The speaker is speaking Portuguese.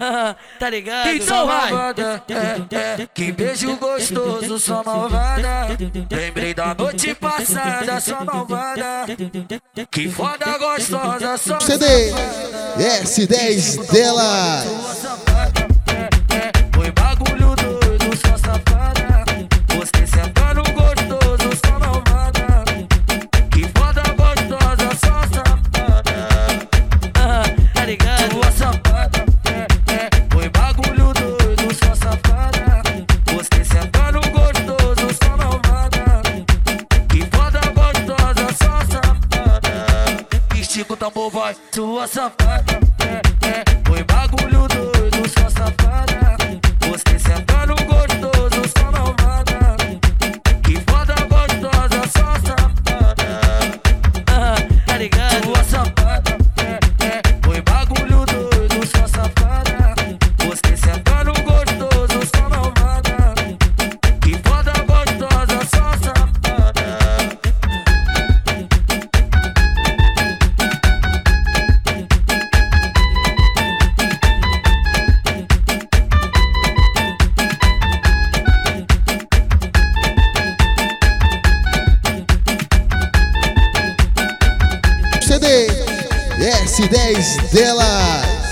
Tá ligado? Então vai! Que beijo gostoso, só malvada. Lembrei da noite passada, só malvada. Que foda gostosa, só CD S10 dela. sua safada. Foi bagulho doido, só safada. Você sentando gostoso, só malvada. Que foda gostosa, só safada. Tá ligado? Sua safada. Foi bagulho doido, só safada. Você sentando gostoso, só malvada. Que foda gostosa, só safada. Estica o tambor, vai, sua safada. Foi bagulho doido, só safada. Você sentando gostoso, só malvada. Que foda gostosa, só safada. Tá ligado? Sua safada. Foi bagulho doido, só safada. Você sentando gostoso, só malvada. Que foda gostosa, só safada. CD S10 dela.